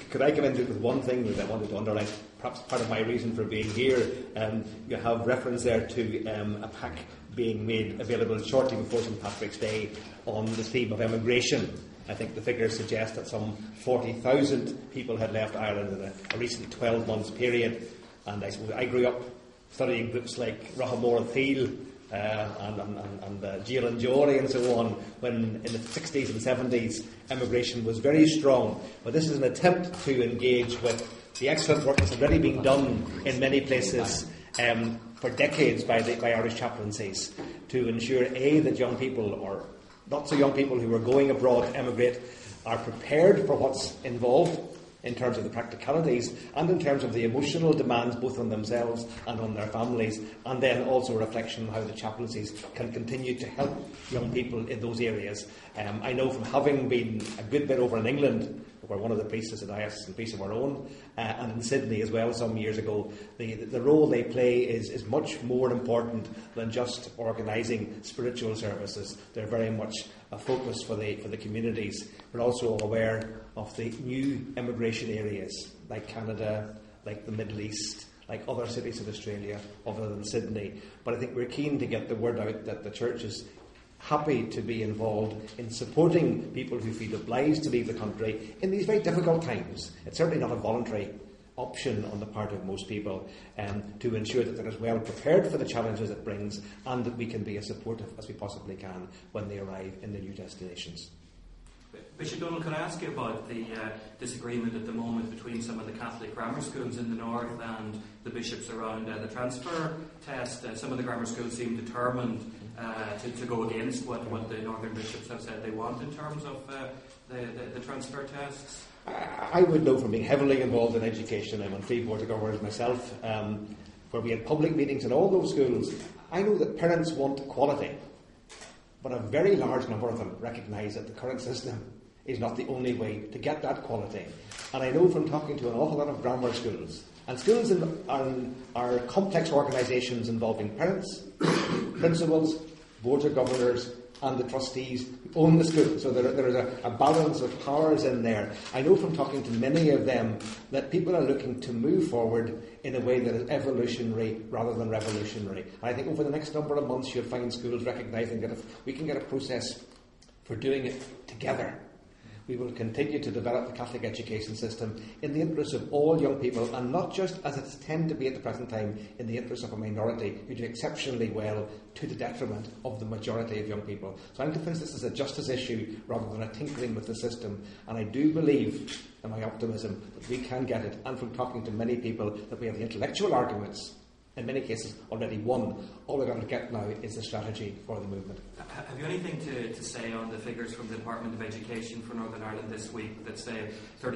Could I come into it with one thing that I wanted to underline? Perhaps part of my reason for being here. You have reference there to a pack being made available shortly before St Patrick's Day on the theme of emigration. I think the figures suggest that some 40,000 people had left Ireland in a recent 12 months period. And I suppose I grew up studying groups like Rahamora Thiel and Jill and Jory and so on, when in the 60s and 70s emigration was very strong. But this is an attempt to engage with the excellent work that's already been done in many places for decades by Irish chaplaincies to ensure, A, that young people, or not so young people who are going abroad to emigrate, are prepared for what's involved in terms of the practicalities and in terms of the emotional demands both on themselves and on their families, and then also a reflection on how the chaplaincies can continue to help young people in those areas. I know from having been a good bit over in England, where one of the priests is a diocesan priest of our own, and in Sydney as well some years ago, the role they play is much more important than just organising spiritual services. They're very much a focus for the communities. We're also aware of the new immigration areas like Canada, like the Middle East, like other cities of Australia other than Sydney. But I think we're keen to get the word out that the Church is happy to be involved in supporting people who feel obliged to leave the country in these very difficult times. It's certainly not a voluntary option on the part of most people, to ensure that they're as well prepared for the challenges it brings and that we can be as supportive as we possibly can when they arrive in the new destinations. Bishop Donald, can I ask you about the disagreement at the moment between some of the Catholic grammar schools in the north and the bishops around the transfer test? Some of the grammar schools seem determined to go against what the northern bishops have said they want in terms of the transfer tests. I would know from being heavily involved in education. I'm on 3 boards of governors myself, where we had public meetings in all those schools. I know that parents want quality, but a very large number of them recognise that the current system is not the only way to get that quality. And I know from talking to an awful lot of grammar schools, and schools are complex organisations involving parents, principals, boards of governors, and the trustees who own the school. So there is a balance of powers in there. I know from talking to many of them that people are looking to move forward in a way that is evolutionary rather than revolutionary. And I think over the next number of months you'll find schools recognising that if we can get a process for doing it together, we will continue to develop the Catholic education system in the interest of all young people, and not just, as it's tended to be at the present time, in the interest of a minority who do exceptionally well to the detriment of the majority of young people. So I'm convinced this is a justice issue rather than a tinkering with the system, and I do believe, in my optimism, that we can get it, and from talking to many people, that we have the intellectual arguments, in many cases, already won. All we're going to get now is the strategy for the movement. Have you anything to say on the figures from the Department of Education for Northern Ireland this week that say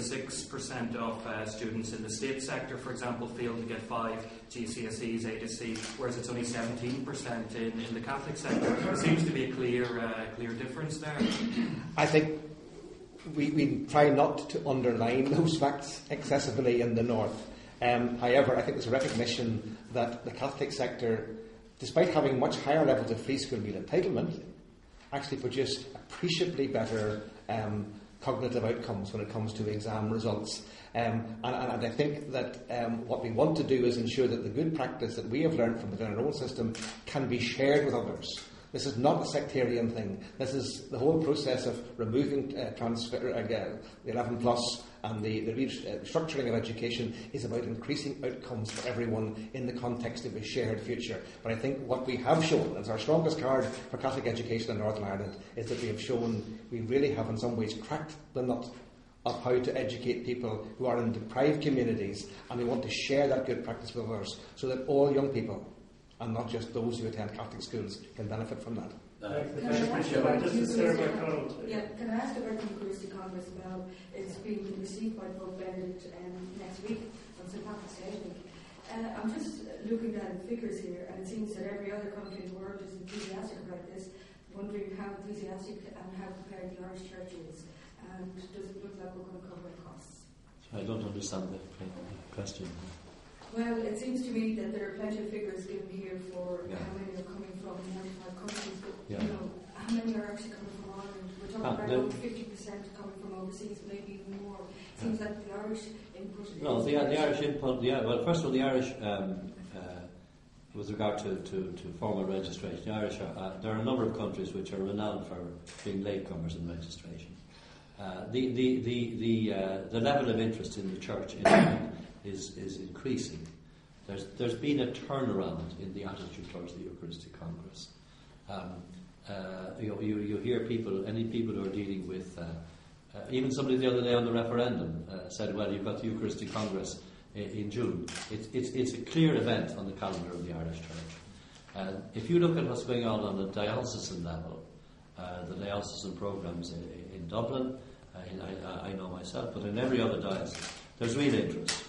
36% of students in the state sector, for example, fail to get 5 GCSEs, A to C, whereas it's only 17% in the Catholic sector? There seems to be a clear difference there. I think we try not to underline those facts excessively in the north. However, I think there's a recognition that the Catholic sector, despite having much higher levels of free school meal entitlement, actually produced appreciably better cognitive outcomes when it comes to exam results. And I think that what we want to do is ensure that the good practice that we have learned from within our own system can be shared with others. This is not a sectarian thing. This is the whole process of removing transfer, the 11 plus and the restructuring of education is about increasing outcomes for everyone in the context of a shared future. But I think what we have shown, as our strongest card for Catholic education in Northern Ireland, is that we have shown we really have in some ways cracked the nut of how to educate people who are in deprived communities, and we want to share that good practice with others so that all young people, and not just those who attend Catholic schools, can benefit from that. Can I ask about the Eucharistic Congress now? It's being received by Pope Benedict next week on St Patrick's Day, I think. I'm just looking at the figures here, and it seems that every other country in the world is enthusiastic about this, wondering how enthusiastic and how prepared the Irish Church is, and does it look like we're going to cover the costs? I don't understand the question. Well, it seems to me that there are plenty of figures given here for how many are coming from 95 countries, but you know, how many are actually coming from Ireland? We're talking about over 50% coming from overseas, maybe even more. It seems like the Irish input? No, the Irish input. Well, first of all, the Irish, with regard to formal registration, the Irish there are a number of countries which are renowned for being latecomers in registration. The level of interest in the church in Ireland is increasing. There's been a turnaround in the attitude towards the Eucharistic Congress. You hear any people who are dealing with, even somebody the other day on the referendum said, well, you've got the Eucharistic Congress in June. It's a clear event on the calendar of the Irish Church. If you look at what's going on the diocesan level, the diocesan programs in Dublin, I know myself, but in every other diocese, there's real interest.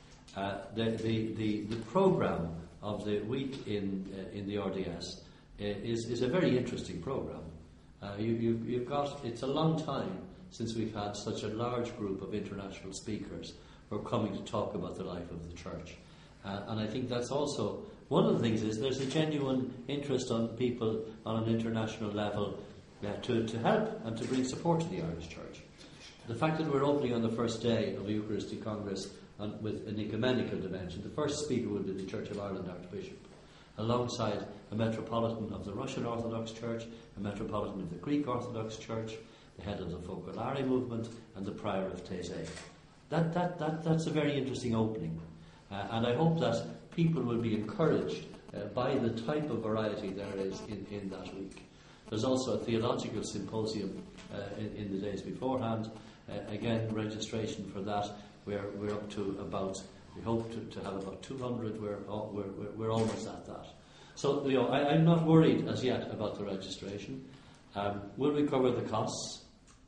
The programme of the week in the RDS is a very interesting programme. You've got, it's a long time since we've had such a large group of international speakers who are coming to talk about the life of the church. And I think that's also, one of the things is there's a genuine interest on people on an international level to help and to bring support to the Irish Church. The fact that we're opening on the first day of the Eucharistic Congress with an ecumenical dimension, the first speaker will be the Church of Ireland Archbishop, alongside a metropolitan of the Russian Orthodox Church, a metropolitan of the Greek Orthodox Church, the head of the Focolare movement, and the prior of Taizé. That's a very interesting opening, and I hope that people will be encouraged by the type of variety there is in that week. There's also a theological symposium in the days beforehand. Again, registration for that, we're up to about, we hope to have about 200. We're almost at that. So I'm not worried as yet about the registration. Will we cover the costs?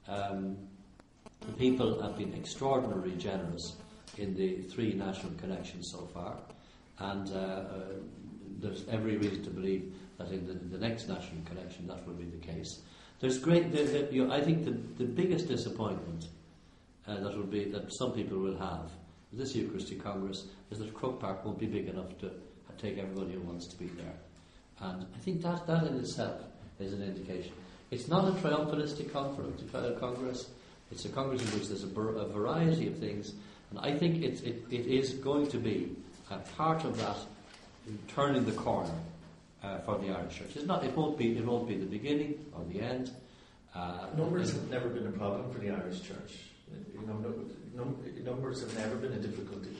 The people have been extraordinarily generous in the 3 national connections so far, and there's every reason to believe that in the next national connection that will be the case. There's great. I think the biggest disappointment that some people will have with this Eucharistic Congress is that Croke Park won't be big enough to take everybody who wants to be there, and I think that in itself is an indication. It's not a triumphalistic congress. It's a congress in which there's a variety of things, and I think it is going to be a part of that turning the corner for the Irish Church. It won't be the beginning or the end. Numbers have never been a problem for the Irish Church. Numbers have never been a difficulty.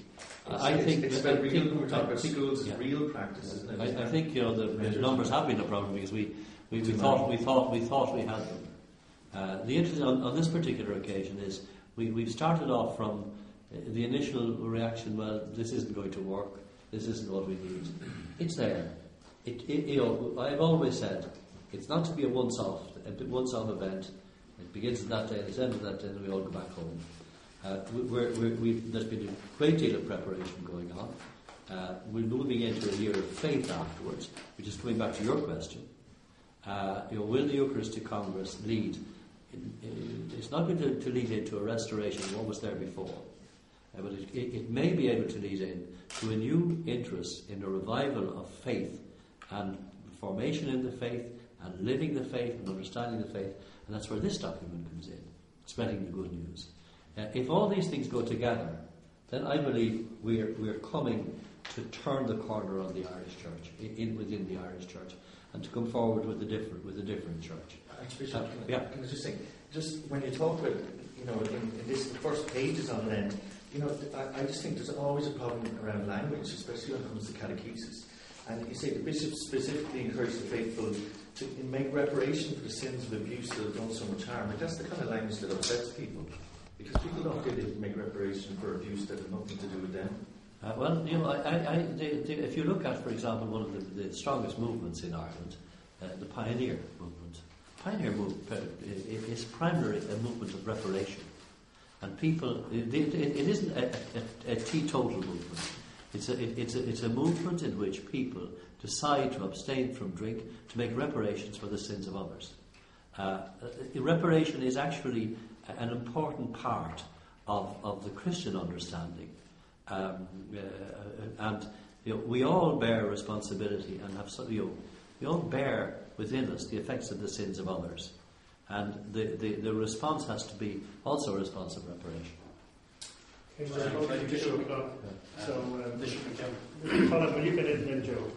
We're talking about schools, yeah. Real practice, isn't it? I think the numbers have been a problem because we thought we had them. The interesting on this particular occasion is we've started off from the initial reaction. Well, this isn't going to work. This isn't what we need. It's there. I've always said it's not to be a once-off event. It begins at that day, it ends at that day, and we all go back home. There's been a great deal of preparation going on. We're moving into a year of faith afterwards, which is coming back to your question. Will the Eucharistic Congress lead? It's not going to lead into a restoration of what was there before, but it may be able to lead in to a new interest in a revival of faith and formation in the faith and living the faith and understanding the faith, and that's where this document comes in, spreading the good news. If all these things go together, then I believe we're coming to turn the corner on the Irish Church, within the Irish Church, and to come forward with a different church. Archbishop, can I just say, just when you talk about, in this, the first pages on Lent, I just think there's always a problem around language, especially when it comes to catechesis. And you say the bishops specifically encourage the faithful to make reparation for the sins of abuse that have done so much harm. And that's the kind of language that upsets people, because people don't feel they can make reparation for abuse that has nothing to do with them. If you look at, for example, one of the strongest movements in Ireland, the Pioneer movement. Pioneer movement is primarily a movement of reparation, and people. It isn't a teetotal movement. It's a movement in which people decide to abstain from drink to make reparations for the sins of others. Reparation is actually an important part of the Christian understanding. And we all bear responsibility and have we all bear within us the effects of the sins of others, and the response has to be also a response of reparation. We're about to 2 o'clock. So, Bishop McKim. Colin, will you get in then, Joe?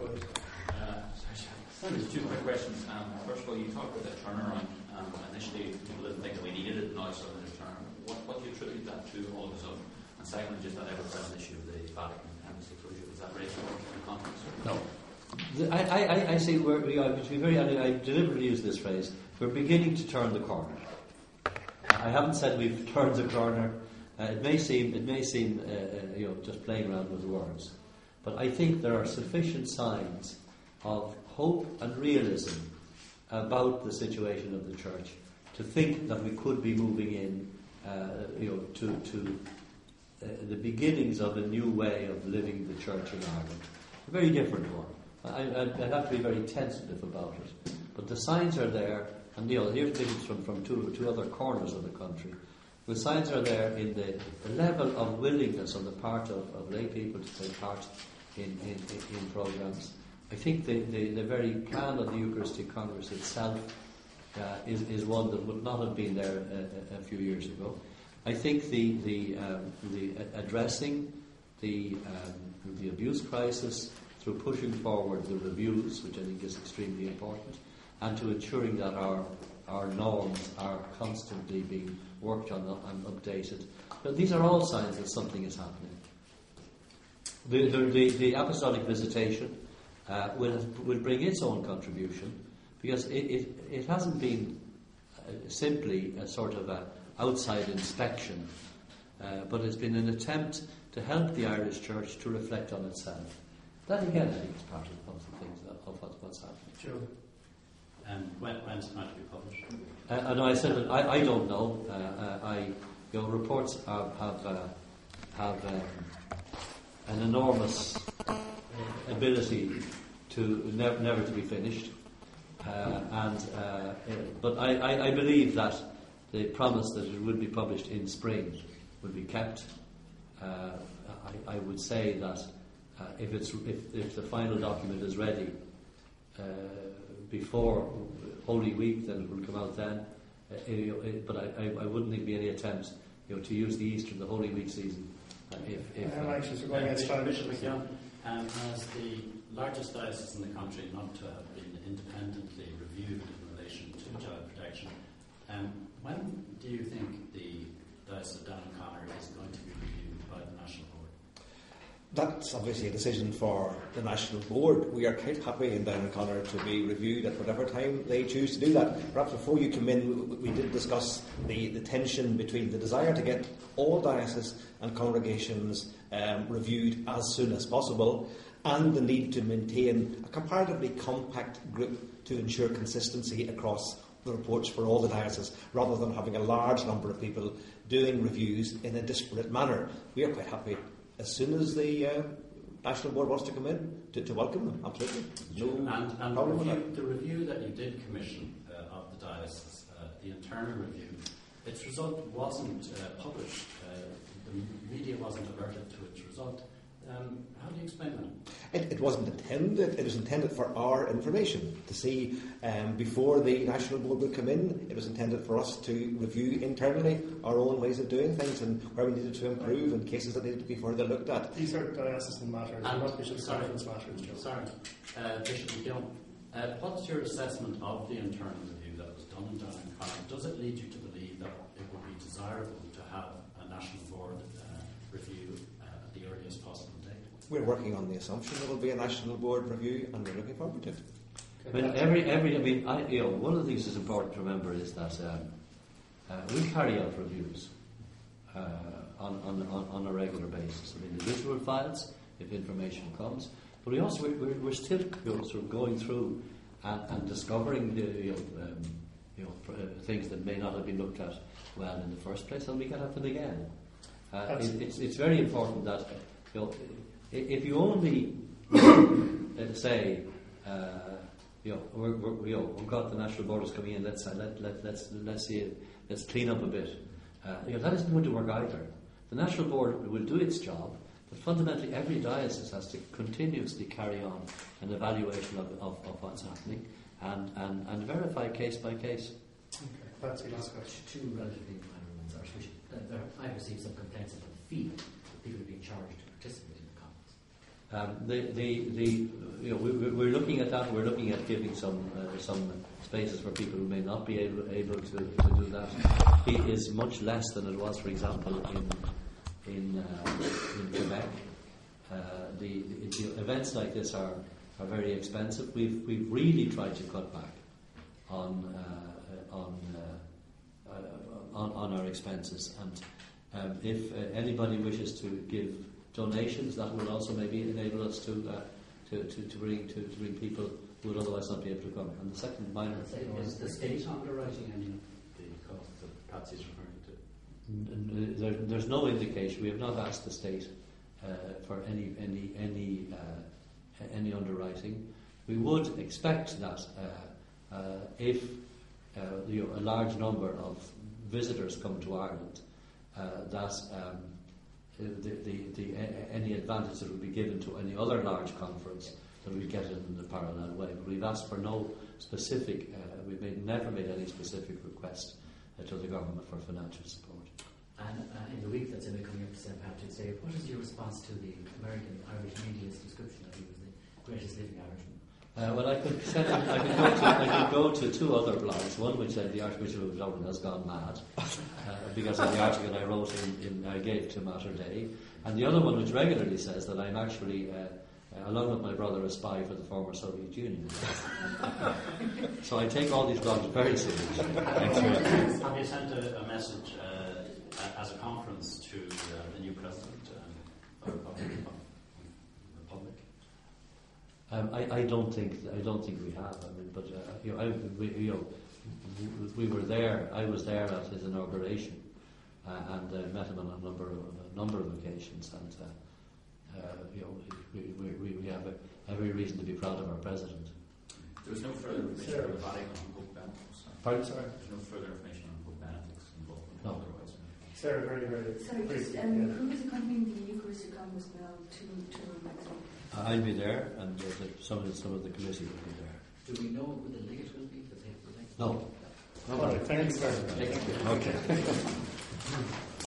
Two quick questions. First of all, you talked about the turnaround. Initially, people didn't think that we needed it. Now it's starting to turn. What do you attribute that to all of a sudden? And secondly, just that ever-present issue of the Vatican embassy closure. Is that raised in the context? No. I see we are, to be very honest, I deliberately use this phrase, we're beginning to turn the corner. I haven't said we've turned the corner. It may seem just playing around with words. But I think there are sufficient signs of hope and realism about the situation of the Church to think that we could be moving in to the beginnings of a new way of living the Church in Ireland. A very different one. I'd have to be very tentative about it. But the signs are there, and here's things from two other corners of the country. The signs are there in the level of willingness on the part of lay people to take part in programmes. I think the very plan of the Eucharistic Congress itself is one that would not have been there a few years ago. I think the addressing the abuse crisis through pushing forward the reviews, which I think is extremely important, and to ensuring that our norms are constantly being worked on and updated. But these are all signs that something is happening. The apostolic visitation will bring its own contribution, because it hasn't been simply a sort of a outside inspection, but it's been an attempt to help the Irish Church to reflect on itself. That again, I think, is part of the things of what's happening. Sure. When's it going to be published? And I said that I don't know. Reports have an enormous ability to never to be finished. But I believe that the promise that it would be published in spring will be kept. I would say that if the final document is ready before Holy Week, then it will come out then. But I wouldn't think be any attempt, to use the Easter, the Holy Week season. I'm anxious. We're going against time. Bishop McKim, as the largest diocese in the country not to have been independently reviewed in relation to child protection, when do you think the Diocese of Down Connor is going to be reviewed by the National Board? That's obviously a decision for the National Board. We are quite happy in Down Connor to be reviewed at whatever time they choose to do that. Perhaps before you come in, we did discuss the tension between the desire to get all dioceses and congregations reviewed as soon as possible, and the need to maintain a comparatively compact group to ensure consistency across the reports for all the dioceses, rather than having a large number of people doing reviews in a disparate manner. We are quite happy as soon as the National Board wants to come in to welcome them. Absolutely. And problem with that. The review that you did commission of the diocese, the internal review, its result wasn't published. The media wasn't alerted to its result. How do you explain that? It wasn't intended. It was intended for our information to see before the National Board would come in. It was intended for us to review internally our own ways of doing things and where we needed to improve and cases that needed to be further looked at. These are diocesan matters, not Bishop's Conference matters, Joe. Sorry, Bishop McGill, what's your assessment of the internal review that was done in Down Connor? Does it lead you to believe that it would be desirable to have a National Board review at the earliest possible date? We're working on the assumption there will be a National Board review, and we're looking forward to it. One of the things that's important to remember is that we carry out reviews on a regular basis of individual files if information comes, but we're still sort of going through and discovering things that may not have been looked at well in the first place, and we get at them again. It's very important that if you only say we've got the National Board is coming in, let's see it, let's clean up a bit. That isn't going to work either. The National Board will do its job, but fundamentally every diocese has to continuously carry on an evaluation of what's happening and verify case by case. Okay, that's the last question. Two relatively minor ones. Archbishop, I've received some complaints about fee that people are being charged to participate in the conference? We're looking at that. We're looking at giving some spaces for people who may not be able to do that. It is much less than it was, for example, in Quebec. The events like this are very expensive. We've really tried to cut back on our expenses, and if anybody wishes to give donations, that will also maybe enable us to bring people who would otherwise not be able to come. And the second minor is the state underwriting any of the costs that Patsy is referring to? There's no indication. We have not asked the state for any underwriting. We would expect that if a large number of visitors come to Ireland, that any advantage that would be given to any other large conference, that we get it in a parallel way. But we've asked for no specific. We've never made any specific request to the government for financial support. And in the week that's coming up to St. Patrick's Day, what is your response to the American Irish media's description that he was the greatest living Irishman? Well, I could go to two other blogs. One which said the Archbishop of Dublin has gone mad because of the article I wrote I gave to Mater Dei, and the other one which regularly says that I'm actually, along with my brother, a spy for the former Soviet Union. So I take all these blogs very seriously. Have you sent a message as a conference to the new president of the Republic? I don't think we have. I mean, but we were there. I was there at his inauguration, and met him on a number of occasions. And we have every reason to be proud of our president. There was no further information on the Vatican on Pope Benedict's. Pardon, sorry? There's no further information on Pope Benedict's involvement. No. Otherwise. Sarah, very, very Sorry, briefly. who is accompanying the Eucharistic Congress now to next week? I'll be there, and some of the committee will be there. Do we know who the legate will be? No. All right, thank you very much. Okay.